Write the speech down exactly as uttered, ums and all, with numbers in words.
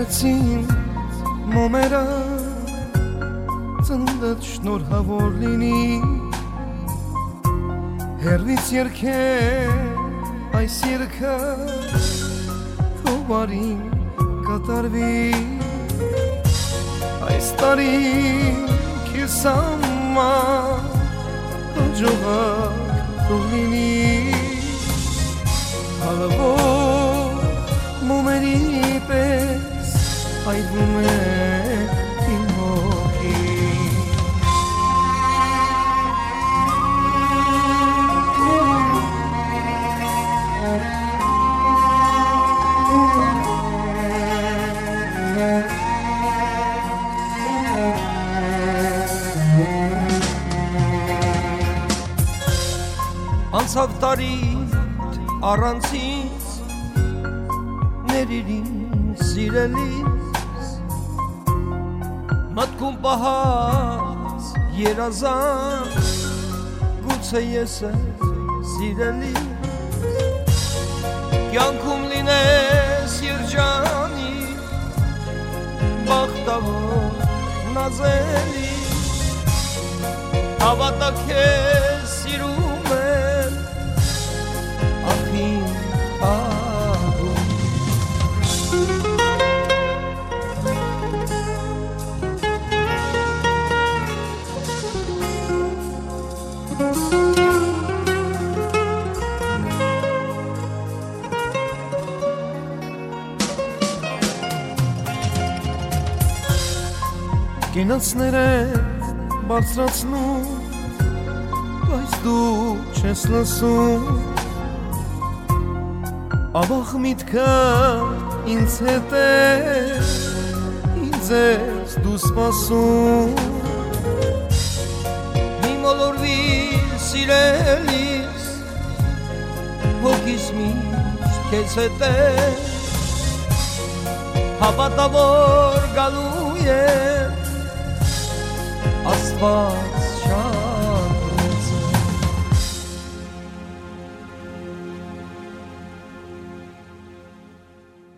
Գնացին մոմերա ծննդդ շնորհավոր լինի հեռվից երգե այս երգը թողարին կատարվի այս տարի քեզ համար հաջողակ թող լինի հալվող մոմերի պես այդվում է իմ հոգին Անցավ տարի առանցից ներիրին սիրելիս մտքում պահած երազան գուցե ես սիրելիս կյանքում լինես երջանի բախտավոր նազելի հավատա քեզ սիրում եմ ախին աղում Կինացները բարձրացնում բայց դու չես լսում Աբախ միտքը ինձ հետ է ինձ ես դու սպասում Մի մոլորվի սիրելիս հոգիս միշտ քեզ հետ է Հավատա որ գալու եմ Աստված